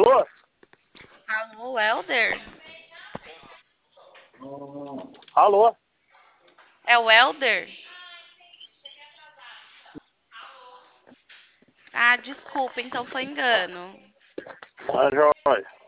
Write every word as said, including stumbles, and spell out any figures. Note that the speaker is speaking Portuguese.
Alô? Alô, Helder? Alô? É o Helder? Ah, desculpa, então foi engano. Tá joia.